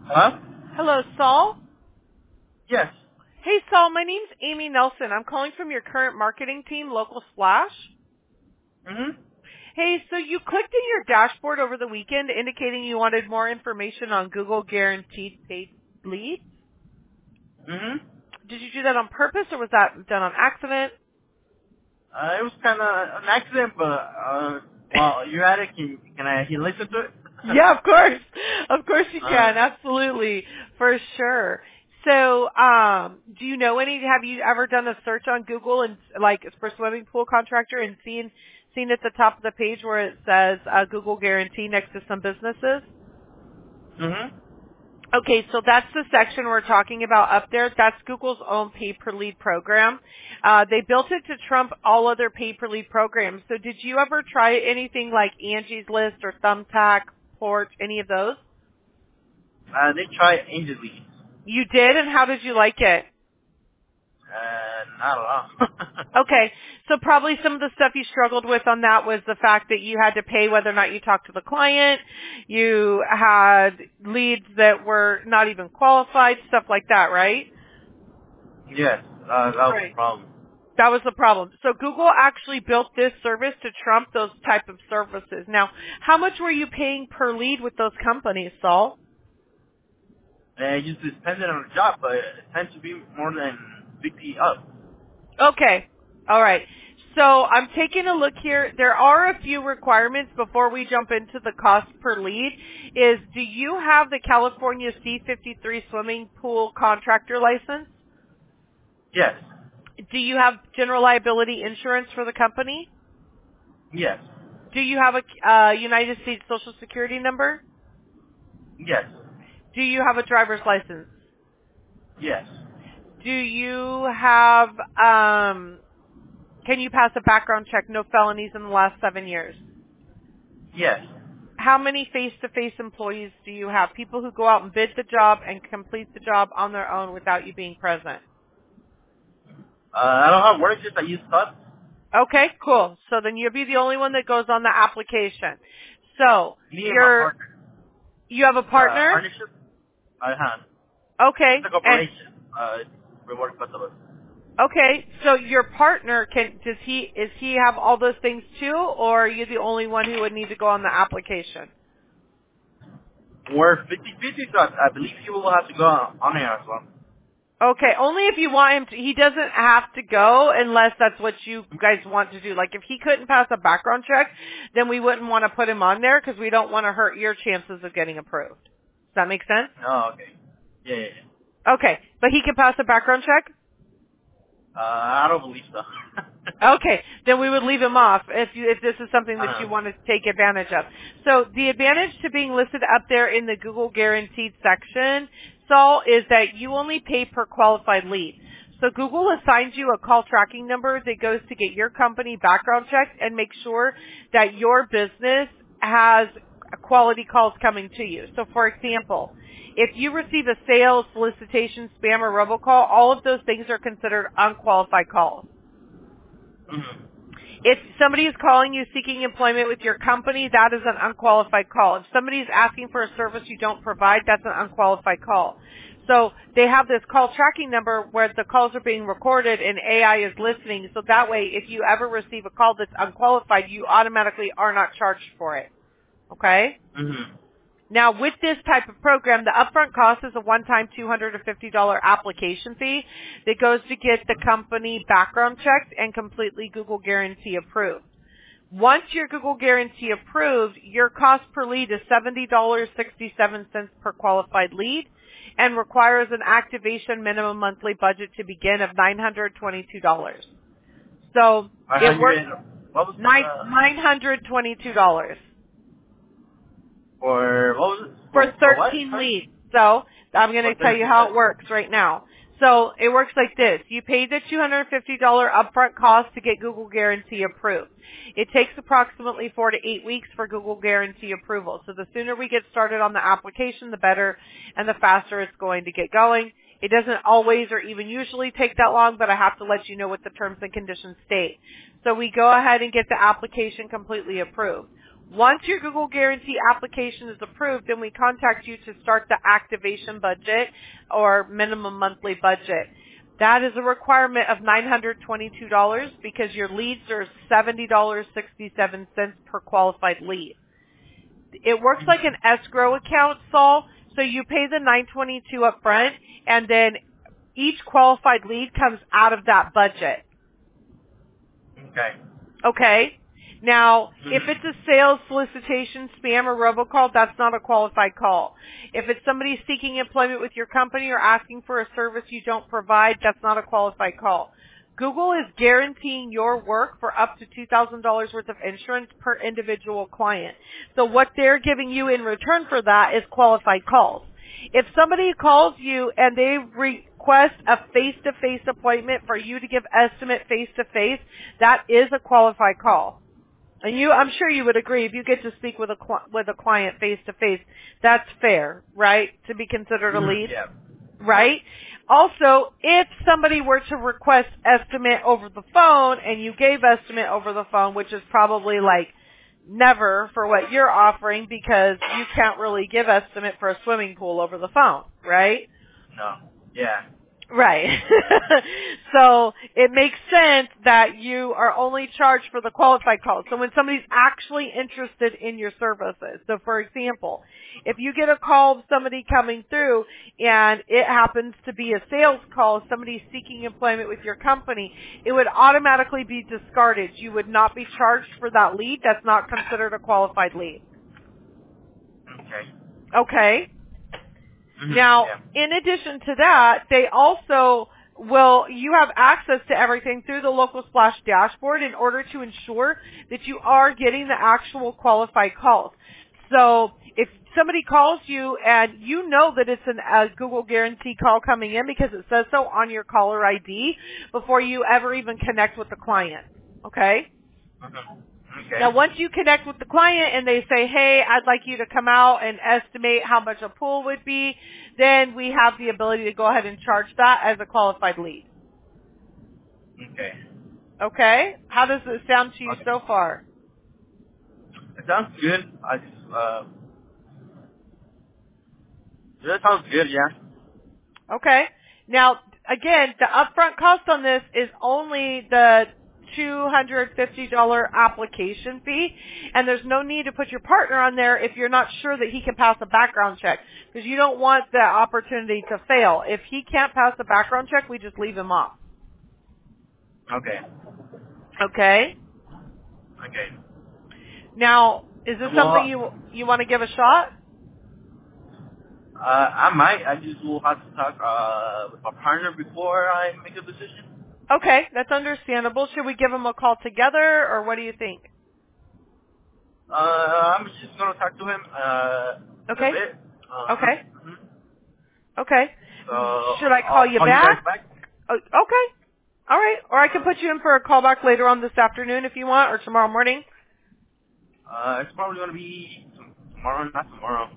Huh? Hello, Saul? Yes. Hey, Saul, my name's Amy Nelson. I'm calling from your current marketing team, Local Splash. Mm-hmm. Hey, so you clicked in your dashboard over the weekend indicating you wanted more information on Google Guaranteed Paid Leads. Mm-hmm. Did you do that on purpose or was that done on accident? It was kind of an accident, but, while you're at it, can you listen to it? Yeah, of course. Of course you uh, can. Absolutely. For sure. So, do you know have you ever done a search on Google and like for swimming pool contractor and seen at the top of the page where it says Google Guarantee next to some businesses? mm-hmm. Okay, so that's the section we're talking about up there. That's Google's own pay-per-lead program. They built it to trump all other pay-per-lead programs. So did you ever try anything like Angie's List or Thumbtack, Port, any of those? They tried Angel Leads. You did, and how did you like it? Not a lot. Okay, so probably some of the stuff you struggled with on that was the fact that you had to pay whether or not you talked to the client. You had leads that were not even qualified, stuff like that, right? Yes, that was the Right. problem. That was the problem. So Google actually built this service to trump those type of services. Now, how much were you paying per lead with those companies, Saul? It just depended on the job, but it tends to be more than 50 up. Okay. All right. So I'm taking a look here. There are a few requirements before we jump into the cost per lead. Do you have the California C53 swimming pool contractor license? Yes. Do you have general liability insurance for the company? Yes. Do you have a United States Social Security number? Yes. Do you have a driver's license? Yes. Do you have, can you pass a background check, no felonies in the last 7 years? Yes. How many face-to-face employees do you have? People who go out and bid the job and complete the job on their own without you being present. I don't have work, just I use thoughts. Okay, cool. So then you'll be the only one that goes on the application. So Me and my partner. you have a partner? Partnership? Uh-huh. Okay. It's a And corporation. We work both of us. okay, so your partner is he have all those things too, or are you the only one who would need to go on the application? We're 50-50, so I believe he will have to go on air as well. Okay, only if you want him to. He doesn't have to go unless that's what you guys want to do. Like if he couldn't pass a background check, then we wouldn't want to put him on there because we don't want to hurt your chances of getting approved. Does that make sense? Oh, okay. Yeah. Okay, but he can pass a background check? I don't believe so. Okay, then we would leave him off if this is something that you uh-huh. want to take advantage of. So the advantage to being listed up there in the Google Guaranteed section, Saul, is that you only pay per qualified lead. So Google assigns you a call tracking number that goes to get your company background checked and make sure that your business has quality calls coming to you. So for example, if you receive a sales, solicitation, spam, or robocall, all of those things are considered unqualified calls. Mm-hmm. If somebody is calling you seeking employment with your company, that is an unqualified call. If somebody is asking for a service you don't provide, that's an unqualified call. So they have this call tracking number where the calls are being recorded and AI is listening. So that way, if you ever receive a call that's unqualified, you automatically are not charged for it. Okay? Mm-hmm. Now, with this type of program, the upfront cost is a one-time $250 application fee that goes to get the company background checked and completely Google Guarantee approved. Once you're Google Guarantee approved, your cost per lead is $70.67 per qualified lead and requires an activation minimum monthly budget to begin of $922. So it works What was $922. what was it? For For what? 13 leads. So I'm going For to tell 13. you how it works right now. So it works like this. You pay the $250 upfront cost to get Google Guarantee approved. It takes approximately 4 to 8 weeks for Google Guarantee approval. So the sooner we get started on the application, the better, and the faster it's going to get going. It doesn't always or even usually take that long, but I have to let you know what the terms and conditions state. So we go ahead and get the application completely approved. Once your Google Guarantee application is approved, then we contact you to start the activation budget or minimum monthly budget. That is a requirement of $922 because your leads are $70.67 per qualified lead. It works like an escrow account, Saul. So you pay the $922 up front, and then each qualified lead comes out of that budget. Okay. Okay? Now, if it's a sales solicitation, spam, or robocall, that's not a qualified call. If it's somebody seeking employment with your company or asking for a service you don't provide, that's not a qualified call. Google is guaranteeing your work for up to $2,000 worth of insurance per individual client. So what they're giving you in return for that is qualified calls. If somebody calls you and they request a face-to-face appointment for you to give estimate face-to-face, that is a qualified call. And I'm sure you would agree, if you get to speak with a client face-to-face, that's fair, right, to be considered a lead? Yeah. Right? Also, if somebody were to request estimate over the phone and you gave estimate over the phone, which is probably like never for what you're offering because you can't really give estimate for a swimming pool over the phone, right? No. Yeah. Right. So it makes sense that you are only charged for the qualified calls. So when somebody's actually interested in your services. So for example, if you get a call of somebody coming through and it happens to be a sales call, somebody seeking employment with your company, it would automatically be discarded. You would not be charged for that lead. That's not considered a qualified lead. Okay. Okay? Mm-hmm. Now, yeah. in addition to that, they also you have access to everything through the Local Splash dashboard in order to ensure that you are getting the actual qualified calls. So if somebody calls you and you know that it's a Google Guarantee call coming in because it says so on your caller ID before you ever even connect with the client, okay? Okay. Now, once you connect with the client and they say, hey, I'd like you to come out and estimate how much a pool would be, then we have the ability to go ahead and charge that as a qualified lead. Okay. Okay? How does it sound to you so far? It sounds good. That sounds good, yeah. Okay. Now, again, the upfront cost on this is only the $250 application fee, and there's no need to put your partner on there if you're not sure that he can pass a background check, because you don't want the opportunity to fail. If he can't pass the background check, we just leave him off. Okay. Okay? Okay. Now, is this something you want to give a shot? I might. I just will have to talk with my partner before I make a decision. Okay, that's understandable. Should we give him a call together, or what do you think? I'm just gonna talk to him. Okay. A bit. Okay. Mm-hmm. Okay. So should I call you back? back? Oh, okay. All right. Or I can put you in for a call back later on this afternoon if you want, or tomorrow morning. It's probably gonna be tomorrow, not tomorrow.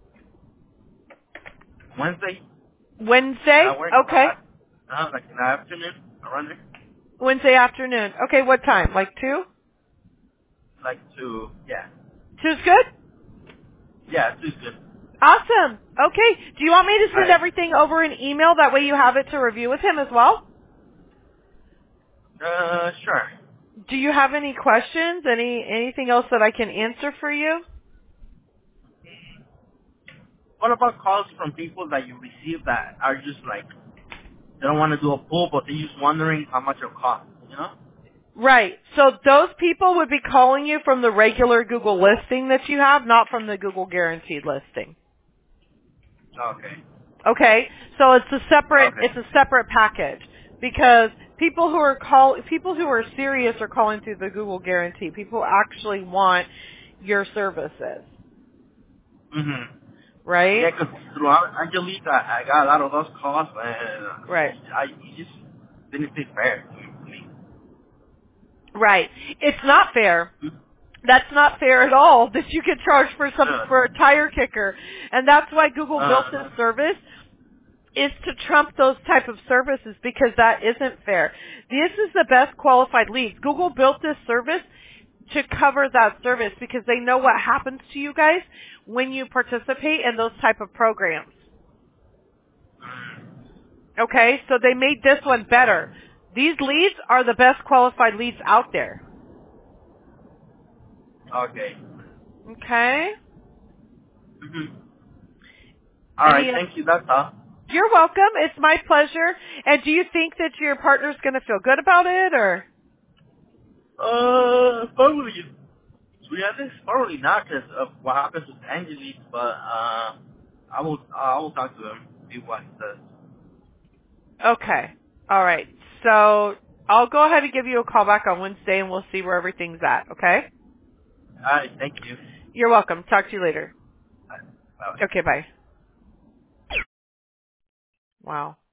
Wednesday. Wednesday? Okay. Like in the afternoon, around there. Wednesday afternoon. Okay, what time? Like 2? Like to, yeah. 2's good? Yeah, 2's good. Awesome. Okay. Do you want me to send Right. everything over an email? That way you have it to review with him as well? Sure. Do you have any questions? Anything else that I can answer for you? What about calls from people that you receive that are just like, they don't want to do a poll, but they're just wondering how much it'll cost, you know? Right. So those people would be calling you from the regular Google listing that you have, not from the Google Guaranteed listing. Okay. Okay? So it's a separate package because people who are serious are calling through the Google Guarantee. People who actually want your services. Mm-hmm. Right? Yeah, because throughout Angelica, I got a lot of those calls, and Right. it just didn't seem fair to me. Right. It's not fair. That's not fair at all that you could charge for for a tire kicker. And that's why Google built this service, is to trump those type of services, because that isn't fair. This is the best qualified leads. Google built this service to cover that service because they know what happens to you guys when you participate in those type of programs. Okay, so they made this one better. These leads are the best qualified leads out there. Okay. Okay? Mm-hmm. All right, Any, thank you. That's all. you're welcome. It's my pleasure. And do you think that your partner's going to feel good about it, or? Probably. To be honest, probably not because of what happens with Angeles, but I will talk to him, see what he says. Okay. All right. So I'll go ahead and give you a call back on Wednesday, and we'll see where everything's at, okay? All right, thank you. You're welcome. Talk to you later. All right, bye. Okay, bye. Wow.